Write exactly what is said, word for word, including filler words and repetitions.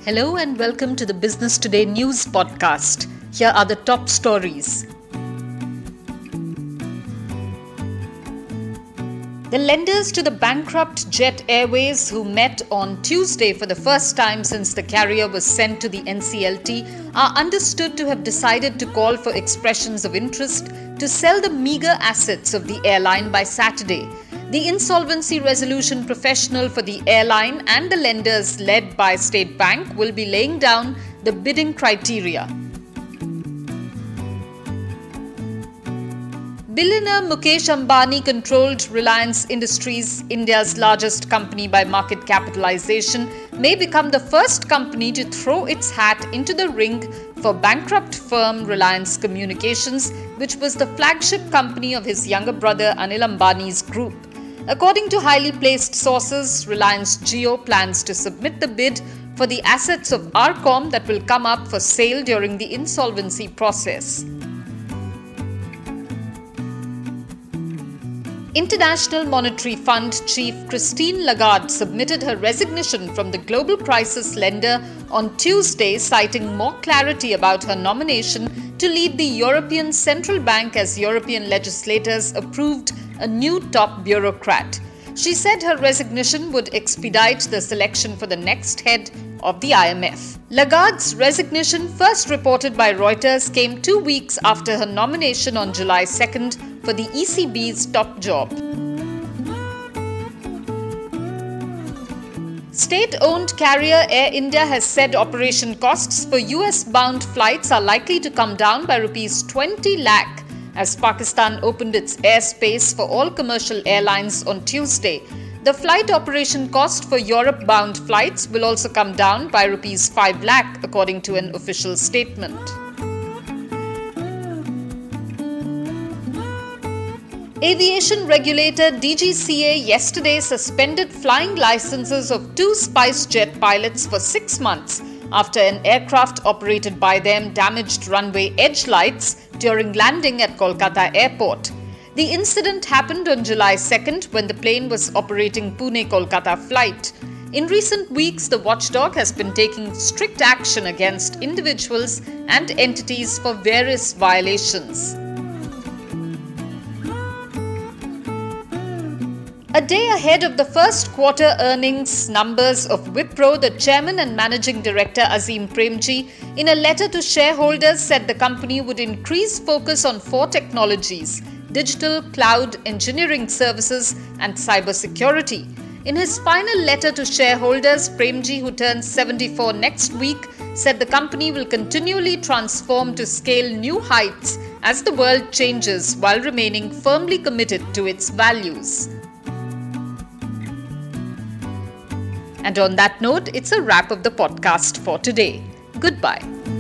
Hello and welcome to the Business Today News Podcast. Here are the top stories. The lenders to the bankrupt Jet Airways, who met on Tuesday for the first time since the carrier was sent to the N C L T, are understood to have decided to call for expressions of interest to sell the meager assets of the airline by Saturday. The insolvency resolution professional for the airline and the lenders led by State Bank will be laying down the bidding criteria. Billionaire Mukesh Ambani controlled Reliance Industries, India's largest company by market capitalization, may become the first company to throw its hat into the ring for bankrupt firm Reliance Communications, which was the flagship company of his younger brother Anil Ambani's group. According to highly placed sources, Reliance Jio plans to submit the bid for the assets of Arcom that will come up for sale during the insolvency process. International Monetary Fund Chief Christine Lagarde submitted her resignation from the global crisis lender on Tuesday, citing more clarity about her nomination to lead the European Central Bank as European legislators approved a new top bureaucrat. She said her resignation would expedite the selection for the next head of the I M F. Lagarde's resignation, first reported by Reuters, came two weeks after her nomination on July second for the E C B's top job. State-owned carrier Air India has said operation costs for U S-bound flights are likely to come down by rupees twenty lakh as Pakistan opened its airspace for all commercial airlines on Tuesday. The flight operation cost for Europe-bound flights will also come down by rupees five lakh, according to an official statement. Aviation regulator D G C A yesterday suspended flying licenses of two SpiceJet pilots for six months after an aircraft operated by them damaged runway edge lights during landing at Kolkata Airport. The incident happened on July second when the plane was operating Pune-Kolkata flight. In recent weeks, the watchdog has been taking strict action against individuals and entities for various violations. A day ahead of the first quarter earnings numbers of Wipro, the chairman and managing director Azim Premji, in a letter to shareholders, said the company would increase focus on four technologies: digital, cloud, engineering services, and cybersecurity. In his final letter to shareholders, Premji, who turns seventy-four next week, said the company will continually transform to scale new heights as the world changes while remaining firmly committed to its values. And on that note, it's a wrap of the podcast for today. Goodbye.